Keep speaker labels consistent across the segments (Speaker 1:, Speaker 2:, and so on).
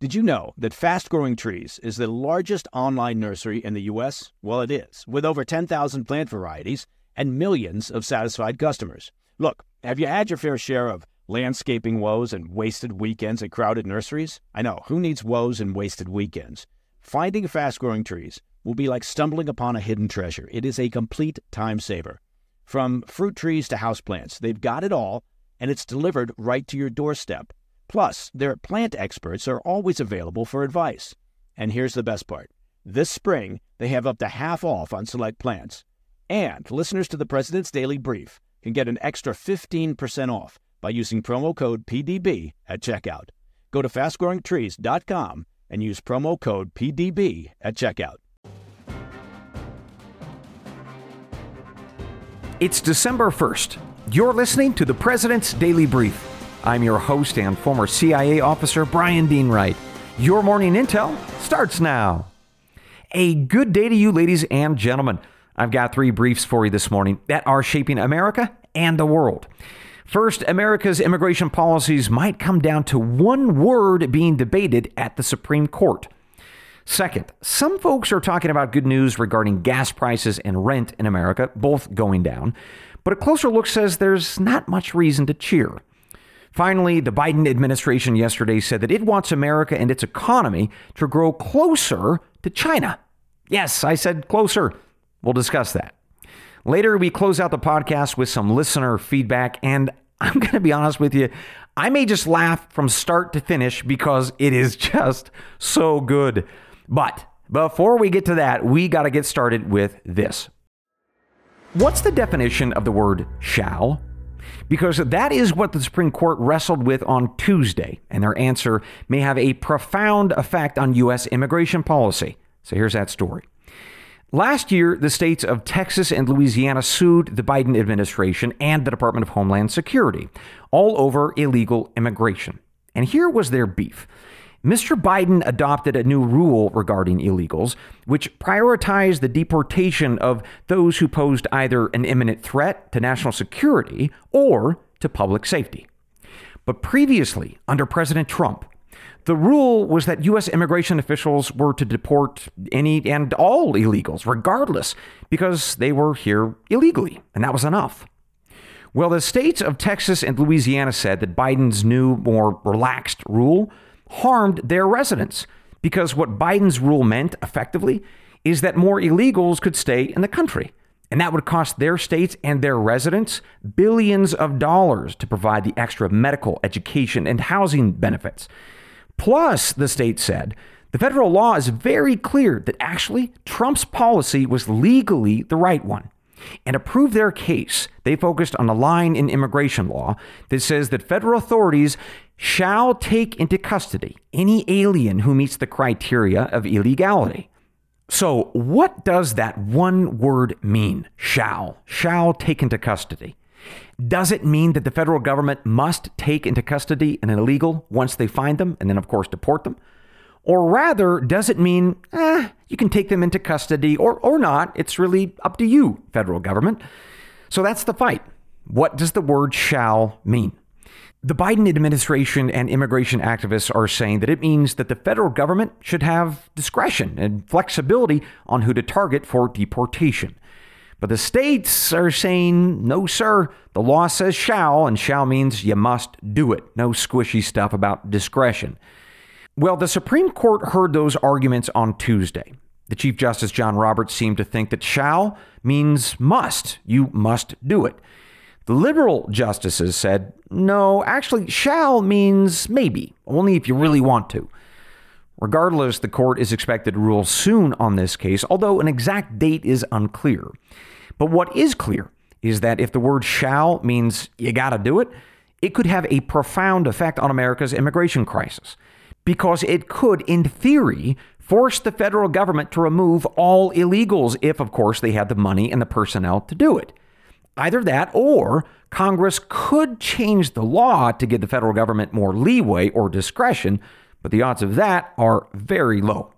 Speaker 1: Did you know that Fast Growing Trees is the largest online nursery in the U.S.? Well, it is, with over 10,000 plant varieties and millions of satisfied customers. Look, have you had your fair share of landscaping woes and wasted weekends at crowded nurseries? I know, who needs woes and wasted weekends? Finding Fast Growing Trees will be like stumbling upon a hidden treasure. It is a complete time saver. From fruit trees to houseplants, they've got it all, and it's delivered right to your doorstep. Plus, their plant experts are always available for advice. And here's the best part. This spring, they have up to half off on select plants. And listeners to the President's Daily Brief can get an extra 15% off by using promo code PDB at checkout. Go to fastgrowingtrees.com and use promo code PDB at checkout.
Speaker 2: It's December 1st. You're listening to the President's Daily Brief. I'm your host and former CIA officer, Brian Dean Wright. Your morning intel starts now. A good day to you, ladies and gentlemen. I've got 3 briefs for you this morning that are shaping America and the world. First, America's immigration policies might come down to one word being debated at the Supreme Court. Second, some folks are talking about good news regarding gas prices and rent in America, both going down. But a closer look says there's not much reason to cheer. Finally, the Biden administration yesterday said that it wants America and its economy to grow closer to China. Yes, I said closer. We'll discuss that. Later, we close out the podcast with some listener feedback, and I'm going to be honest with you, I may just laugh from start to finish because it is just so good. But before we get to that, we got to get started with this. What's the definition of the word shall? Because that is what the Supreme Court wrestled with on Tuesday, and their answer may have a profound effect on U.S. immigration policy. So here's that story. Last year, the states of Texas and Louisiana sued the Biden administration and the Department of Homeland Security, all over illegal immigration. And here was their beef. Mr. Biden adopted a new rule regarding illegals, which prioritized the deportation of those who posed either an imminent threat to national security or to public safety. But previously, under President Trump, the rule was that U.S. immigration officials were to deport any and all illegals, regardless, because they were here illegally, and that was enough. Well, the states of Texas and Louisiana said that Biden's new, more relaxed rule harmed their residents, because what Biden's rule meant, effectively, is that more illegals could stay in the country. And that would cost their states and their residents billions of dollars to provide the extra medical, education, and housing benefits. Plus, the state said, the federal law is very clear that actually Trump's policy was legally the right one. And to prove their case, they focused on a line in immigration law that says that federal authorities shall take into custody any alien who meets the criteria of illegality. So what does that one word mean? Shall take into custody. Does it mean that the federal government must take into custody an illegal once they find them and then, of course, deport them? Or rather, does it mean, you can take them into custody or not? It's really up to you, federal government. So that's the fight. What does the word shall mean? The Biden administration and immigration activists are saying that it means that the federal government should have discretion and flexibility on who to target for deportation. But the states are saying, no, sir, the law says shall, and shall means you must do it. No squishy stuff about discretion. Well, the Supreme Court heard those arguments on Tuesday. The Chief Justice John Roberts seemed to think that shall means must. You must do it. The liberal justices said, no, actually, shall means maybe, only if you really want to. Regardless, the court is expected to rule soon on this case, although an exact date is unclear. But what is clear is that if the word shall means you gotta do it, it could have a profound effect on America's immigration crisis. Because it could, in theory, force the federal government to remove all illegals if, of course, they had the money and the personnel to do it. Either that or Congress could change the law to give the federal government more leeway or discretion, but the odds of that are very low.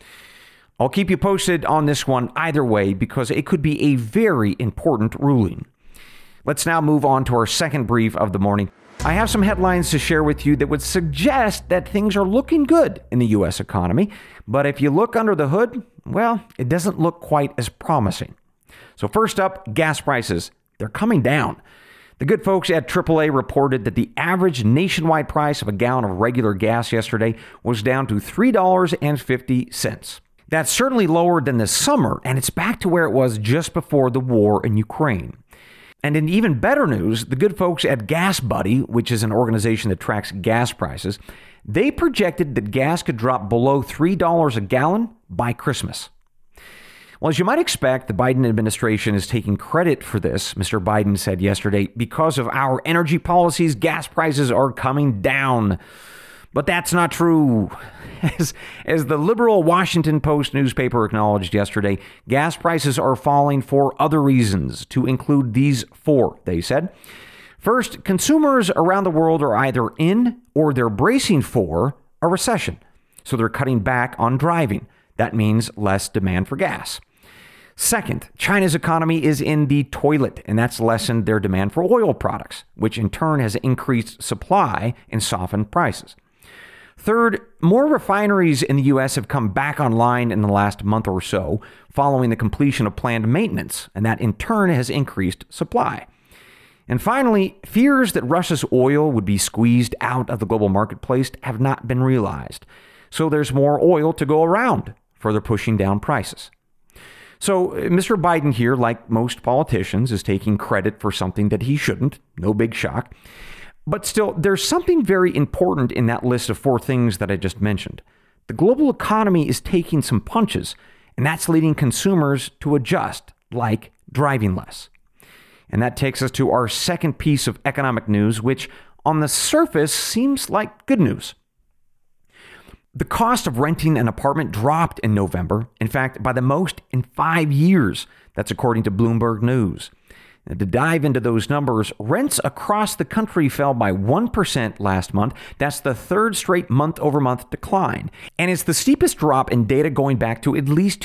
Speaker 2: I'll keep you posted on this one either way because it could be a very important ruling. Let's now move on to our second brief of the morning. I have some headlines to share with you that would suggest that things are looking good in the U.S. economy. But if you look under the hood, well, it doesn't look quite as promising. So first up, gas prices. They're coming down. The good folks at AAA reported that the average nationwide price of a gallon of regular gas yesterday was down to $3.50. That's certainly lower than this summer, and it's back to where it was just before the war in Ukraine. And in even better news, the good folks at Gas Buddy, which is an organization that tracks gas prices, they projected that gas could drop below $3 a gallon by Christmas. Well, as you might expect, the Biden administration is taking credit for this. Mr. Biden said yesterday, because of our energy policies, gas prices are coming down. But that's not true. As the liberal Washington Post newspaper acknowledged yesterday, gas prices are falling for other reasons, to include these four, they said. First, consumers around the world are either in or they're bracing for a recession. So they're cutting back on driving. That means less demand for gas. Second, China's economy is in the toilet, and that's lessened their demand for oil products, which in turn has increased supply and softened prices. Third, more refineries in the U.S. have come back online in the last month or so following the completion of planned maintenance, and that in turn has increased supply. And finally, fears that Russia's oil would be squeezed out of the global marketplace have not been realized. So there's more oil to go around, further pushing down prices. So Mr. Biden here, like most politicians, is taking credit for something that he shouldn't. No big shock. But still, there's something very important in that list of four things that I just mentioned. The global economy is taking some punches, and that's leading consumers to adjust, like driving less. And that takes us to our second piece of economic news, which on the surface seems like good news. The cost of renting an apartment dropped in November, in fact, by the most in 5 years. That's according to Bloomberg News. And to dive into those numbers, rents across the country fell by 1% last month. That's the third straight month-over-month decline. And it's the steepest drop in data going back to at least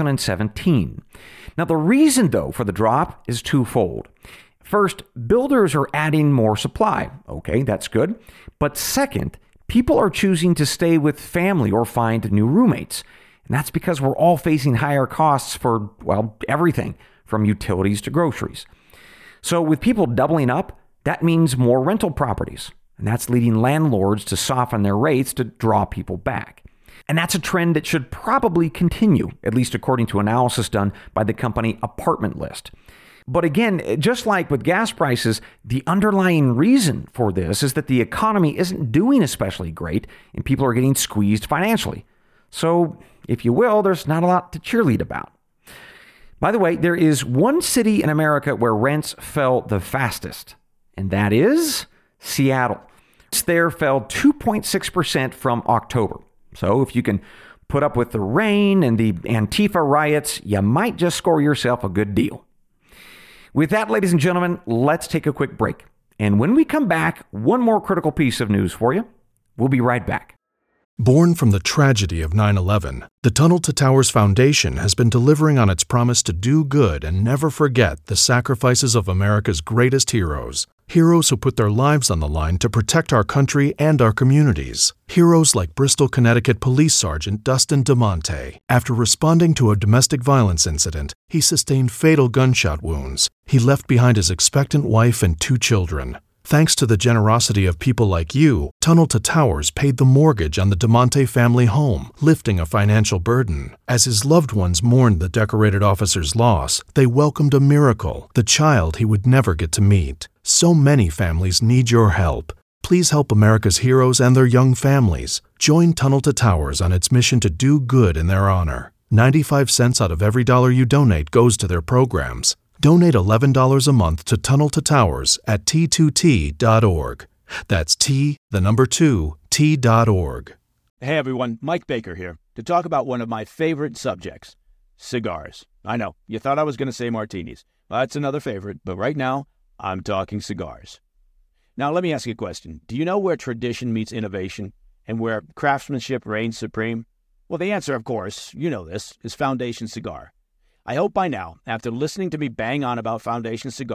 Speaker 2: 2017. Now, the reason, though, for the drop is twofold. First, builders are adding more supply. Okay, that's good. But second, people are choosing to stay with family or find new roommates. And that's because we're all facing higher costs for, well, everything from utilities to groceries. So with people doubling up, that means more rental properties. And that's leading landlords to soften their rates to draw people back. And that's a trend that should probably continue, at least according to analysis done by the company Apartment List. But again, just like with gas prices, the underlying reason for this is that the economy isn't doing especially great and people are getting squeezed financially. So, if you will, there's not a lot to cheerlead about. By the way, there is one city in America where rents fell the fastest, and that is Seattle. Rents there fell 2.6% from October. So if you can put up with the rain and the Antifa riots, you might just score yourself a good deal. With that, ladies and gentlemen, let's take a quick break. And when we come back, one more critical piece of news for you. We'll be right back.
Speaker 3: Born from the tragedy of 9/11, the Tunnel to Towers Foundation has been delivering on its promise to do good and never forget the sacrifices of America's greatest heroes. Heroes who put their lives on the line to protect our country and our communities. Heroes like Bristol, Connecticut Police Sergeant Dustin DeMonte. After responding to a domestic violence incident, he sustained fatal gunshot wounds. He left behind his expectant wife and 2 children. Thanks to the generosity of people like you, Tunnel to Towers paid the mortgage on the DeMonte family home, lifting a financial burden. As his loved ones mourned the decorated officer's loss, they welcomed a miracle, the child he would never get to meet. So many families need your help. Please help America's heroes and their young families. Join Tunnel to Towers on its mission to do good in their honor. 95 cents out of every dollar you donate goes to their programs. Donate $11 a month to Tunnel to Towers at T2T.org. That's T2T.org.
Speaker 1: Hey everyone, Mike Baker here to talk about one of my favorite subjects, cigars. I know, you thought I was going to say martinis. That's another favorite, but right now, I'm talking cigars. Now let me ask you a question. Do you know where tradition meets innovation and where craftsmanship reigns supreme? Well, the answer, of course, you know this, is Foundation Cigar. I hope by now, after listening to me bang on about Foundation Cigar,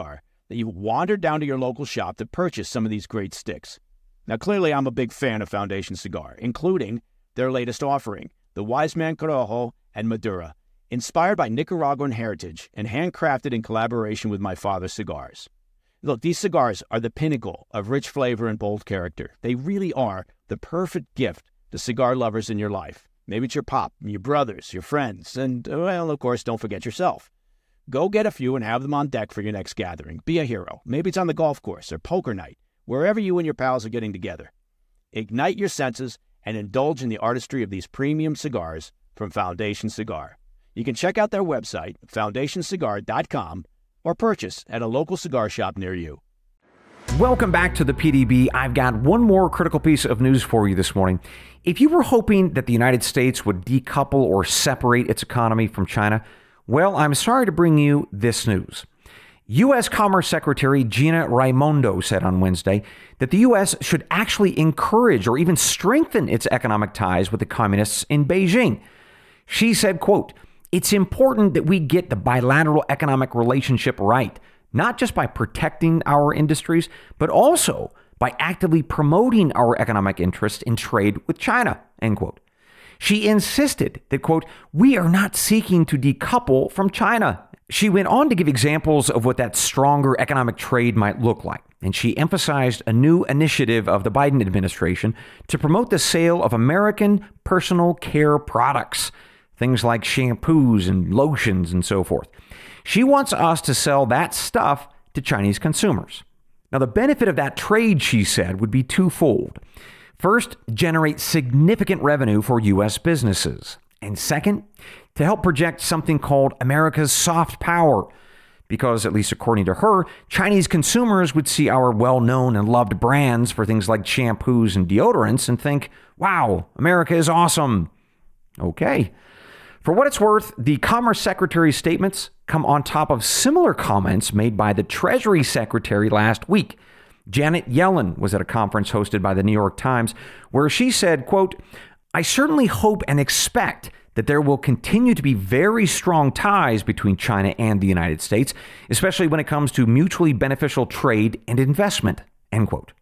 Speaker 1: that you wandered down to your local shop to purchase some of these great sticks. Now, clearly, I'm a big fan of Foundation Cigar, including their latest offering, the Wise Man Corojo and Madura, inspired by Nicaraguan heritage and handcrafted in collaboration with my father's cigars. Look, these cigars are the pinnacle of rich flavor and bold character. They really are the perfect gift to cigar lovers in your life. Maybe it's your pop, your brothers, your friends, and, well, of course, don't forget yourself. Go get a few and have them on deck for your next gathering. Be a hero. Maybe it's on the golf course or poker night, wherever you and your pals are getting together. Ignite your senses and indulge in the artistry of these premium cigars from Foundation Cigar. You can check out their website, foundationcigar.com, or purchase at a local cigar shop near you.
Speaker 2: Welcome back to the PDB. I've got one more critical piece of news for you this morning. If you were hoping that the United States would decouple or separate its economy from China, well, I'm sorry to bring you this news. U.S. Commerce Secretary Gina Raimondo said on Wednesday that the U.S. should actually encourage or even strengthen its economic ties with the communists in Beijing. She said, quote, "It's important that we get the bilateral economic relationship right, not just by protecting our industries, but also by actively promoting our economic interests in trade with China," end quote. She insisted that, quote, "We are not seeking to decouple from China." She went on to give examples of what that stronger economic trade might look like. And she emphasized a new initiative of the Biden administration to promote the sale of American personal care products, things like shampoos and lotions and so forth. She wants us to sell that stuff to Chinese consumers. Now, the benefit of that trade, she said, would be twofold. First, generate significant revenue for U.S. businesses. And second, to help project something called America's soft power. Because, at least according to her, Chinese consumers would see our well-known and loved brands for things like shampoos and deodorants and think, wow, America is awesome. Okay. For what it's worth, the Commerce Secretary's statements come on top of similar comments made by the Treasury Secretary last week. Janet Yellen was at a conference hosted by the New York Times where she said, quote, "I certainly hope and expect that there will continue to be very strong ties between China and the United States, especially when it comes to mutually beneficial trade and investment," end quote.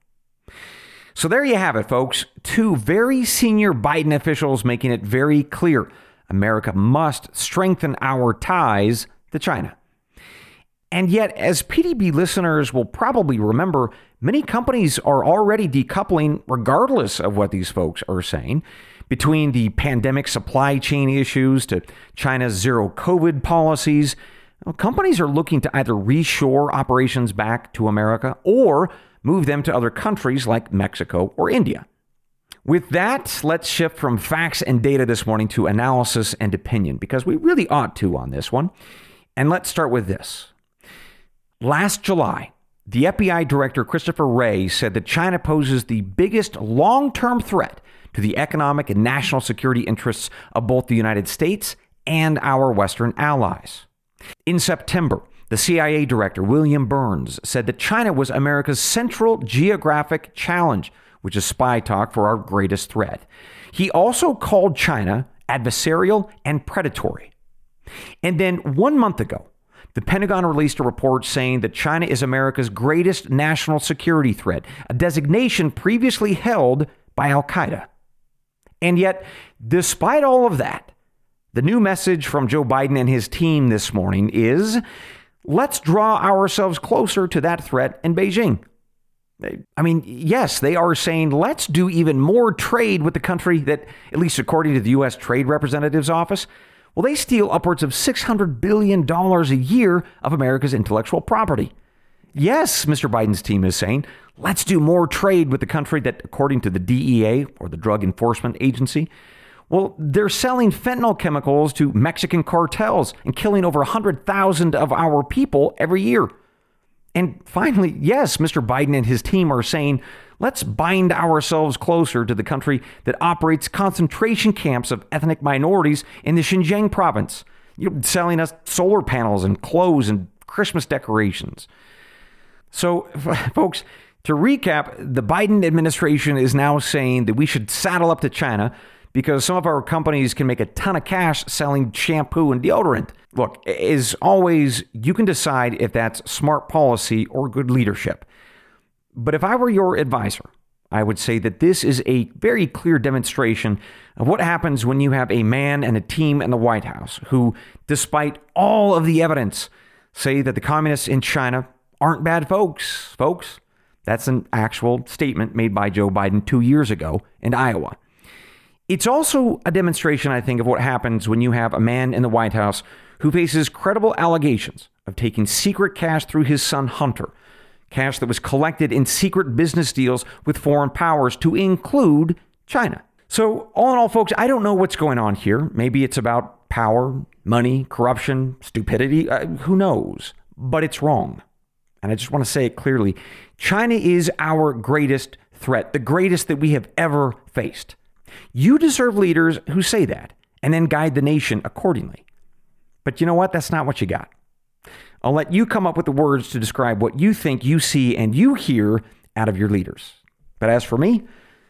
Speaker 2: So there you have it, folks. Two very senior Biden officials making it very clear America must strengthen our ties to China. And yet, as PDB listeners will probably remember, many companies are already decoupling regardless of what these folks are saying. Between the pandemic supply chain issues to China's zero COVID policies, companies are looking to either reshore operations back to America or move them to other countries like Mexico or India. With that, let's shift from facts and data this morning to analysis and opinion, because we really ought to on this one. And let's start with this. Last July, the FBI Director Christopher Wray said that China poses the biggest long-term threat to the economic and national security interests of both the United States and our Western allies. In September, the CIA Director William Burns said that China was America's central geographic challenge, which is spy talk for our greatest threat. He also called China adversarial and predatory. And then 1 month ago, the Pentagon released a report saying that China is America's greatest national security threat, a designation previously held by Al-Qaeda. And yet, despite all of that, the new message from Joe Biden and his team this morning is, let's draw ourselves closer to that threat in Beijing. I mean, yes, they are saying, let's do even more trade with the country that, at least according to the U.S. Trade Representative's office, well, they steal upwards of $600 billion a year of America's intellectual property. Yes, Mr. Biden's team is saying, let's do more trade with the country that, according to the DEA, or the Drug Enforcement Agency, well, they're selling fentanyl chemicals to Mexican cartels and killing over 100,000 of our people every year. And finally, yes, Mr. Biden and his team are saying, let's bind ourselves closer to the country that operates concentration camps of ethnic minorities in the Xinjiang province, selling us solar panels and clothes and Christmas decorations. So, folks, to recap, the Biden administration is now saying that we should saddle up to China because some of our companies can make a ton of cash selling shampoo and deodorant. Look, as always, you can decide if that's smart policy or good leadership. But if I were your advisor, I would say that this is a very clear demonstration of what happens when you have a man and a team in the White House who, despite all of the evidence, say that the communists in China aren't bad folks. Folks, that's an actual statement made by Joe Biden 2 years ago in Iowa. It's also a demonstration, I think, of what happens when you have a man in the White House who faces credible allegations of taking secret cash through his son Hunter, cash that was collected in secret business deals with foreign powers, to include China. So all in all, folks, I don't know what's going on here. Maybe it's about power, money, corruption, stupidity. Who knows? But it's wrong. And I just want to say it clearly. China is our greatest threat, the greatest that we have ever faced. You deserve leaders who say that and then guide the nation accordingly. But you know what? That's not what you got. I'll let you come up with the words to describe what you think you see and you hear out of your leaders. But as for me,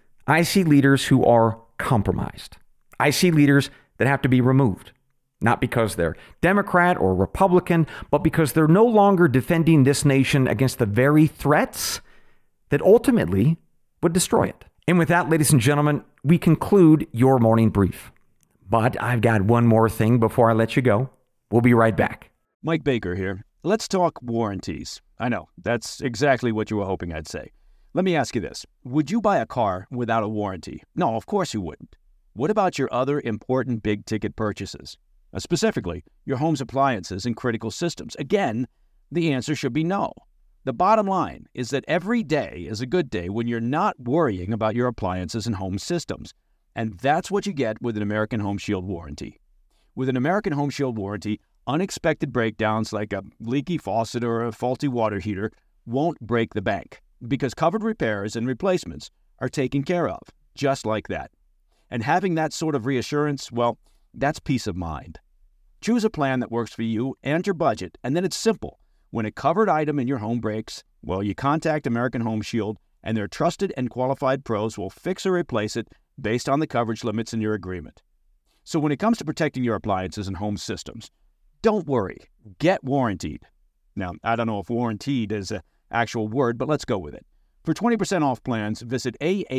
Speaker 2: I see leaders who are compromised. I see leaders that have to be removed, not because they're Democrat or Republican, but because they're no longer defending this nation against the very threats that ultimately would destroy it. And with that, ladies and gentlemen, we conclude your morning brief. But I've got one more thing before I let you go. We'll be right back.
Speaker 1: Mike Baker here. Let's talk warranties. I know, that's exactly what you were hoping I'd say. Let me ask you this. Would you buy a car without a warranty? No, of course you wouldn't. What about your other important big-ticket purchases? Specifically, your home's appliances and critical systems. Again, the answer should be no. The bottom line is that every day is a good day when you're not worrying about your appliances and home systems. And that's what you get with an American Home Shield warranty. With an American Home Shield warranty, unexpected breakdowns like a leaky faucet or a faulty water heater won't break the bank because covered repairs and replacements are taken care of, just like that. And having that sort of reassurance, well, that's peace of mind. Choose a plan that works for you and your budget, and then it's simple. When a covered item in your home breaks, well, you contact American Home Shield, and their trusted and qualified pros will fix or replace it based on the coverage limits in your agreement. So when it comes to protecting your appliances and home systems, don't worry, get warrantied. Now, I don't know if warrantied is an actual word, but let's go with it. For 20% off plans, visit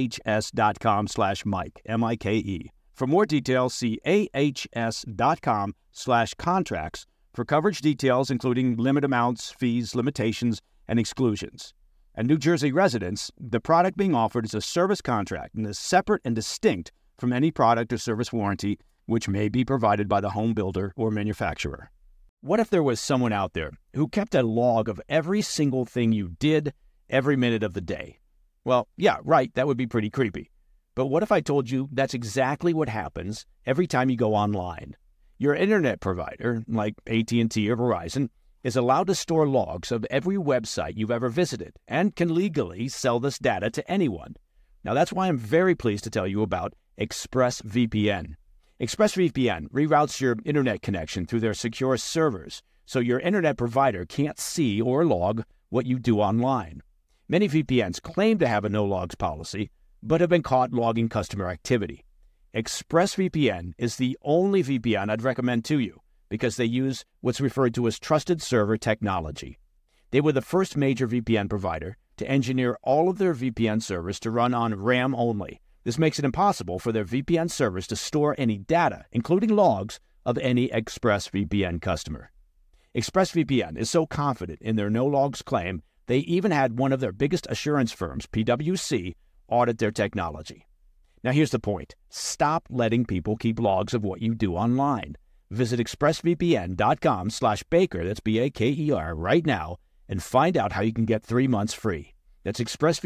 Speaker 1: ahs.com/Mike, M-I-K-E. For more details, see ahs.com/contracts for coverage details, including limit amounts, fees, limitations, and exclusions. And New Jersey residents, the product being offered is a service contract and is separate and distinct from any product or service warranty which may be provided by the home builder or manufacturer. What if there was someone out there who kept a log of every single thing you did every minute of the day? Well, yeah, right, that would be pretty creepy. But what if I told you that's exactly what happens every time you go online? Your internet provider, like AT&T or Verizon, is allowed to store logs of every website you've ever visited and can legally sell this data to anyone. Now, that's why I'm very pleased to tell you about ExpressVPN. ExpressVPN reroutes your internet connection through their secure servers, so your internet provider can't see or log what you do online. Many VPNs claim to have a no-logs policy, but have been caught logging customer activity. ExpressVPN is the only VPN I'd recommend to you because they use what's referred to as trusted server technology. They were the first major VPN provider to engineer all of their VPN servers to run on RAM only. This makes it impossible for their VPN servers to store any data, including logs, of any ExpressVPN customer. ExpressVPN is so confident in their no-logs claim, they even had one of their biggest assurance firms, PwC, audit their technology. Now here's the point. Stop letting people keep logs of what you do online. Visit expressvpn.com/Baker, that's B-A-K-E-R, right now, and find out how you can get 3 months free. That's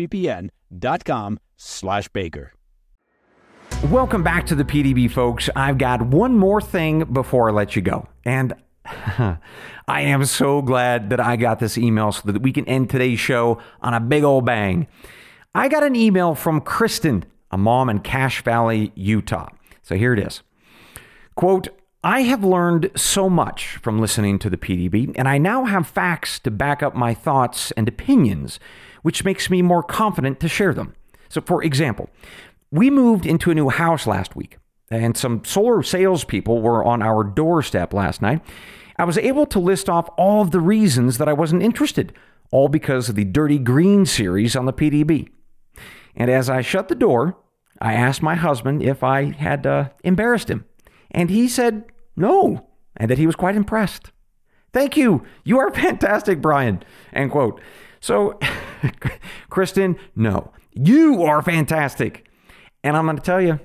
Speaker 1: expressvpn.com/Baker.
Speaker 2: Welcome back to the PDB, folks. I've got one more thing before I let you go. And I am so glad that I got this email so that we can end today's show on a big old bang. I got an email from Kristen, a mom in Cache Valley, Utah. So here it is. Quote, I have learned so much from listening to the PDB, and I now have facts to back up my thoughts and opinions, which makes me more confident to share them. So for example, we moved into a new house last week. and some solar salespeople were on our doorstep last night, I was able to list off all of the reasons that I wasn't interested, all because of the Dirty Green series on the PDB. And as I shut the door, I asked my husband if I had embarrassed him. And he said no, and that he was quite impressed. "Thank you. You are fantastic, Brian." End quote. So, Kristen, no, you are fantastic. And I'm going to tell you,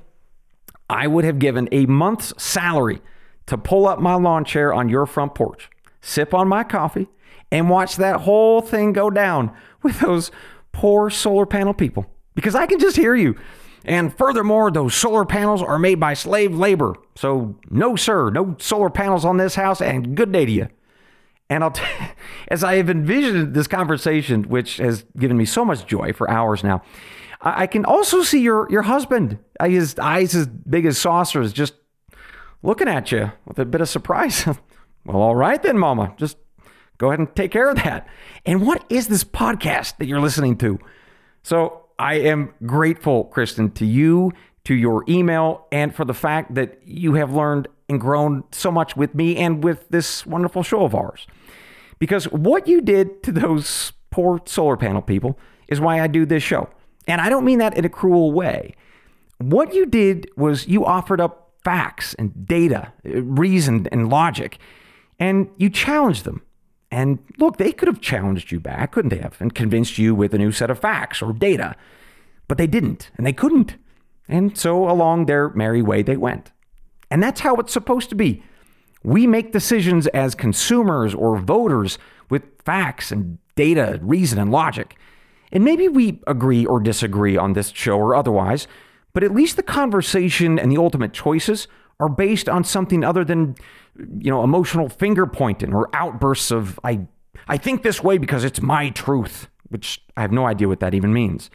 Speaker 2: I would have given a month's salary to pull up my lawn chair on your front porch, sip on my coffee, and watch that whole thing go down with those poor solar panel people. Because I can just hear you. And furthermore, those solar panels are made by slave labor. So no, sir, no solar panels on this house, and good day to you. And as I have envisioned this conversation, which has given me so much joy for hours now, I can also see your husband, his eyes as big as saucers, just looking at you with a bit of surprise. Well, all right then, Mama, just go ahead and take care of that. And what is this podcast that you're listening to? So I am grateful, Kristen, to you, to your email, and for the fact that you have learned and grown so much with me and with this wonderful show of ours. Because what you did to those poor solar panel people is why I do this show. And I don't mean that in a cruel way. What you did was you offered up facts and data, reason and logic, and you challenged them. And look, they could have challenged you back, couldn't they have, and convinced you with a new set of facts or data. But they didn't, and they couldn't. And so along their merry way they went. And that's how it's supposed to be. We make decisions as consumers or voters with facts and data, reason and logic. And maybe we agree or disagree on this show or otherwise, but at least the conversation and the ultimate choices are based on something other than, emotional finger pointing or outbursts of, I think this way because it's my truth, which I have no idea what that even means.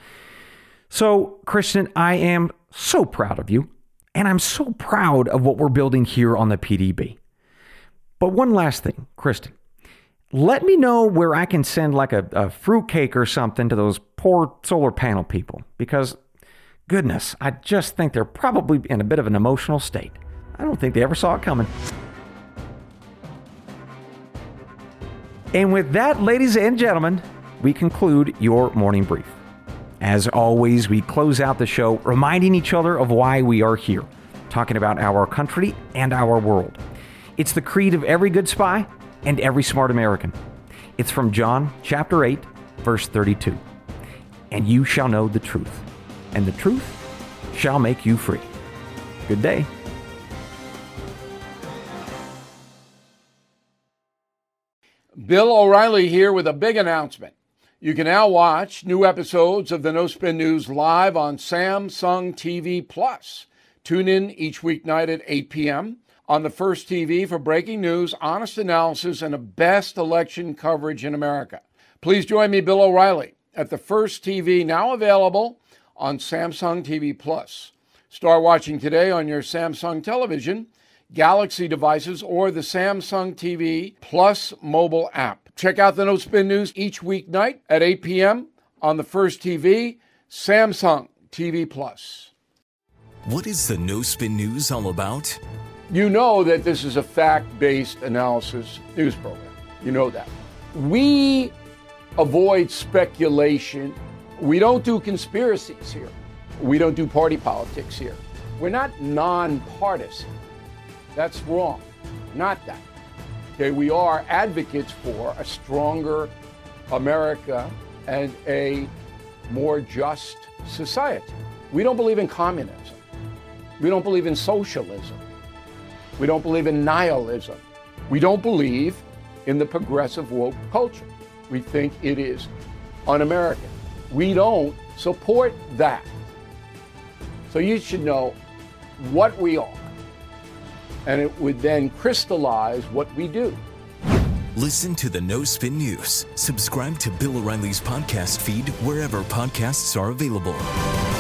Speaker 2: So, Kristen, I am so proud of you, and I'm so proud of what we're building here on the PDB. But one last thing, Kristen, let me know where I can send like a fruitcake or something to those poor solar panel people, because goodness, I just think they're probably in a bit of an emotional state. I don't think they ever saw it coming. And with that, ladies and gentlemen, we conclude your morning brief. As always, we close out the show reminding each other of why we are here, talking about our country and our world. It's the creed of every good spy and every smart American. It's from John chapter 8, verse 32. And you shall know the truth, and the truth shall make you free. Good day.
Speaker 4: Bill O'Reilly here with a big announcement. You can now watch new episodes of the No Spin News live on Samsung TV Plus. Tune in each weeknight at 8 p.m. on the First TV for breaking news, honest analysis, and the best election coverage in America. Please join me, Bill O'Reilly, at the First TV, now available on Samsung TV Plus. Start watching today on your Samsung television, Galaxy devices, or the Samsung TV Plus mobile app. Check out the No Spin News each weeknight at 8 p.m. on the First TV, Samsung TV Plus.
Speaker 5: What is the No Spin News all about?
Speaker 4: You know that this is a fact-based analysis news program. You know that. We avoid speculation. We don't do conspiracies here. We don't do party politics here. We're not nonpartisan. That's wrong. Not that. Okay, we are advocates for a stronger America and a more just society. We don't believe in communism. We don't believe in socialism. We don't believe in nihilism. We don't believe in the progressive woke culture. We think it is un-American. We don't support that. So you should know what we are, and it would then crystallize what we do.
Speaker 5: Listen to the No Spin News. Subscribe to Bill O'Reilly's podcast feed wherever podcasts are available.